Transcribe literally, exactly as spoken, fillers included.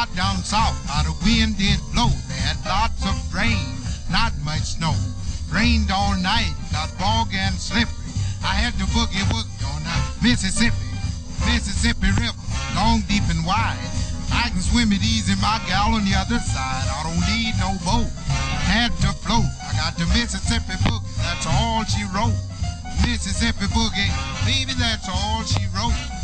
got down south, how the wind did blow. They had lots of rain, not much snow. Rained all night, got boggy and slippery. I had to boogie woogie on the Mississippi, Mississippi River, long, deep, and wide. I can swim it easy, my gal, on the other side. I don't need no boat, had to float. I got the Mississippi boogie, that's all she wrote. Mississippi boogie, baby, that's all she wrote.